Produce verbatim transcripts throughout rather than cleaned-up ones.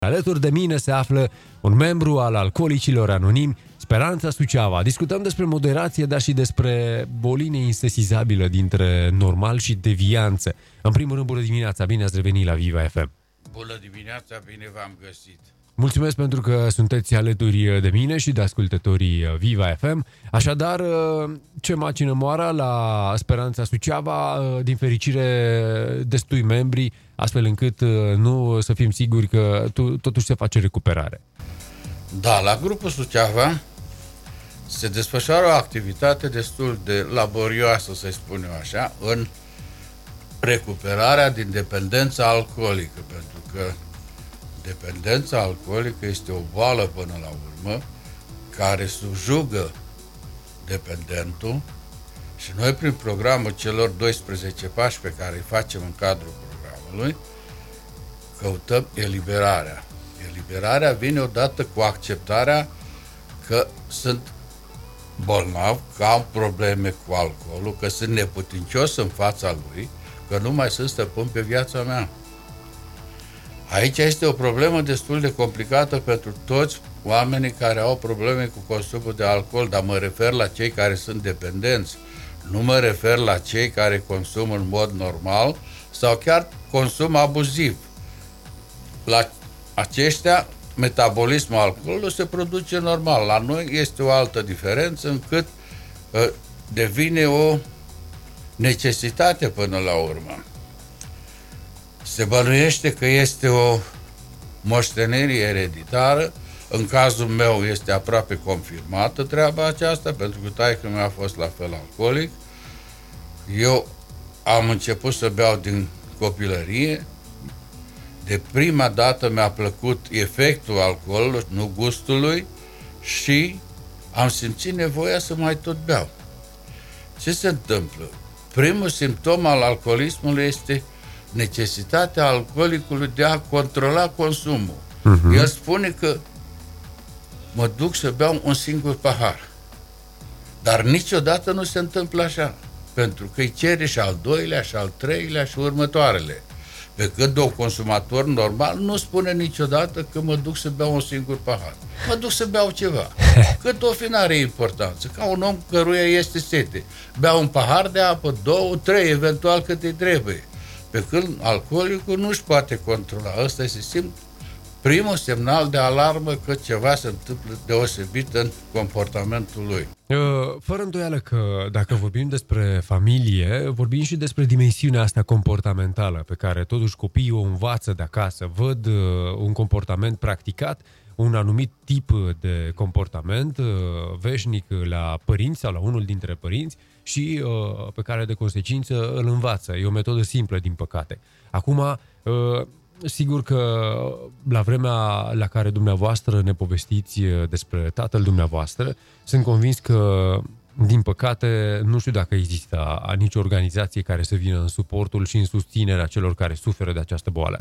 Alături de mine se află un membru al Alcoolicilor Anonimi, Speranța Suceava. Discutăm despre moderație, dar și despre o linie insesizabilă dintre normal și devianță. În primul rând, bună dimineața, bine ați revenit la Viva F M. Bună dimineața, bine v-am găsit. Mulțumesc pentru că sunteți alături de mine și de ascultătorii Viva F M. Așadar, ce macină moara la Speranța Suceava, din fericire destui membri, astfel încât nu să fim siguri că totuși se face recuperare. Da, la grupul Suceava se desfășoară o activitate destul de laborioasă, să spunem așa, în recuperarea din dependența alcoolică, pentru că dependența alcoolică este o boală până la urmă care subjugă dependentul și noi prin programul celor doisprezece pași pe care îi facem în cadrul programului căutăm eliberarea. Eliberarea vine odată cu acceptarea că sunt bolnav, că am probleme cu alcoolul, că sunt neputincios în fața lui, că nu mai sunt stăpân pe viața mea. Aici este o problemă destul de complicată pentru toți oamenii care au probleme cu consumul de alcool, dar mă refer la cei care sunt dependenți. Nu mă refer la cei care consumă în mod normal sau chiar consum abuziv. La aceștia, metabolismul alcoolului se produce normal. La noi este o altă diferență încât uh, devine o necesitate până la urmă. Se bănuiește că este o moștenire ereditară. În cazul meu este aproape confirmată treaba aceasta, pentru că taică-miu a fost la fel alcoolic. Eu am început să beau din copilărie. De prima dată mi-a plăcut efectul alcoolului, nu gustului, și am simțit nevoia să mai tot beau. Ce se întâmplă? Primul simptom al alcoolismului este necesitatea alcoolicului de a controla consumul. Uh-huh. El spune că mă duc să beau un singur pahar. Dar niciodată nu se întâmplă așa. Pentru că îi cere și al doilea, și al treilea, și următoarele. Pe când un consumator normal nu spune niciodată că mă duc să beau un singur pahar. Mă duc să beau ceva. Cât o fi n-are importanță. Ca un om căruia este sete. Beau un pahar de apă, două, trei, eventual cât îi trebuie. Pe când alcoolicul nu își poate controla. Ăsta este simt primul semnal de alarmă că ceva se întâmplă deosebit în comportamentul lui. Fără îndoială că dacă vorbim despre familie, vorbim și despre dimensiunea asta comportamentală pe care totuși copiii o învață de acasă, văd un comportament practicat, un anumit tip de comportament veșnic la părinți sau la unul dintre părinți și pe care de consecință îl învață. E o metodă simplă, din păcate. Acum, sigur că la vremea la care dumneavoastră ne povestiți despre tatăl dumneavoastră, sunt convins că, din păcate, nu știu dacă există nicio organizație care să vină în suportul și în susținerea celor care suferă de această boală.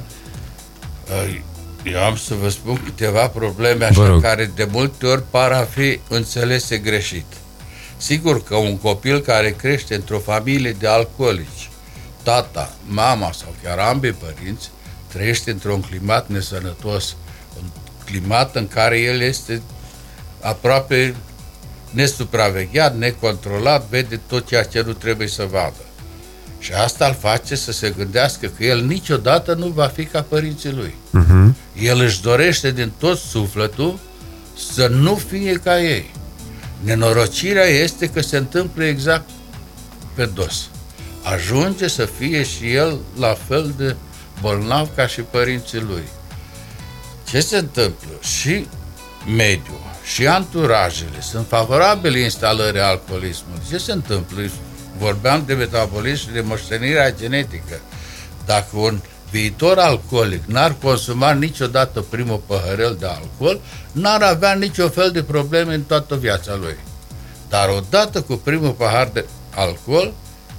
Eu am să vă spun câteva probleme așa care de multe ori par a fi înțelese greșit. Sigur că un copil care crește într-o familie de alcoolici, tata, mama sau chiar ambii părinți, trăiește într-un climat nesănătos, un climat în care el este aproape nesupravegheat, necontrolat, vede tot ceea ce nu trebuie să vadă. Și asta îl face să se gândească că el niciodată nu va fi ca părinții lui. Uh-huh. El își dorește din tot sufletul să nu fie ca ei. Nenorocirea este că se întâmplă exact pe dos. Ajunge să fie și el la fel de bolnav ca și părinții lui. Ce se întâmplă? Și mediul, și anturajele sunt favorabile instalării alcoolismului. Ce se întâmplă? Vorbeam de metabolism și de moștenirea genetică. Dacă un viitor alcoolic n-ar consuma niciodată primul păhărel de alcool, n-ar avea nicio fel de probleme în toată viața lui. Dar odată cu primul pahar de alcool,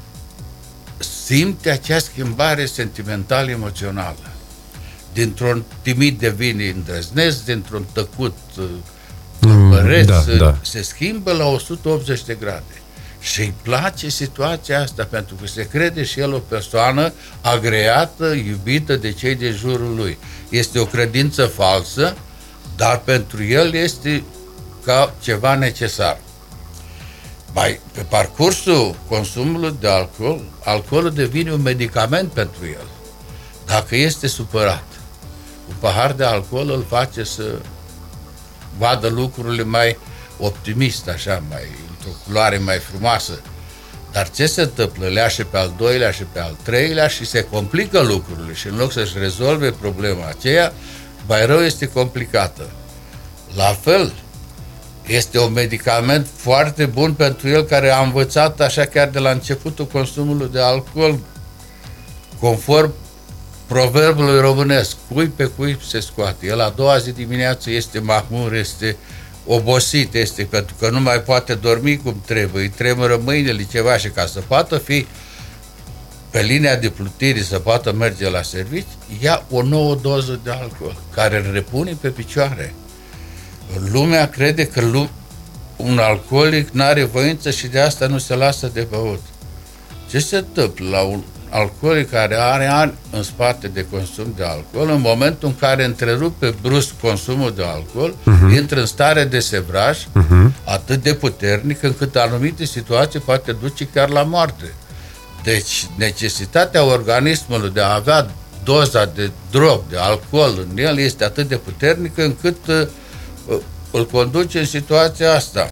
simte acea schimbare sentimental-emoțională. Dintr-un timid devine îndrăznesc, dintr-un tăcut vorbăreț, mm, da, da. se schimbă la o sută optzeci de grade. Și îi place situația asta, pentru că se crede și el o persoană agreată, iubită de cei de jurul lui. Este o credință falsă, dar pentru el este ca ceva necesar. Mai pe parcursul consumului de alcool, alcoolul devine un medicament pentru el. Dacă este supărat, un pahar de alcool îl face să vadă lucrurile mai optimist, așa, mai într-o culoare mai frumoasă. Dar ce se întâmplă? Le ia și pe al doilea și pe al treilea și se complică lucrurile și în loc să-și rezolve problema aceea, mai rău este complicată. La fel, este un medicament foarte bun pentru el care a învățat așa chiar de la începutul consumului de alcool, conform proverbului românesc, cui pe cui se scoate. El a doua zi dimineață este mahmur, este obosit, este pentru că nu mai poate dormi cum trebuie, îi tremură mâinile, ceva, și ca să poată fi pe linia de plutire, să poată merge la servici, ia o nouă doză de alcool, care îl repune pe picioare. Lumea crede că un alcoolic n-are voință și de asta nu se lasă de băut. Ce se întâmplă la un alcoolic care are ani în spate de consum de alcool? În momentul în care întrerupe brusc consumul de alcool, uh-huh. intră în stare de sevraj uh-huh. atât de puternic încât anumite situații poate duce chiar la moarte. Deci necesitatea organismului de a avea doza de drog, de alcool în el este atât de puternică încât uh, îl conduce în situația asta.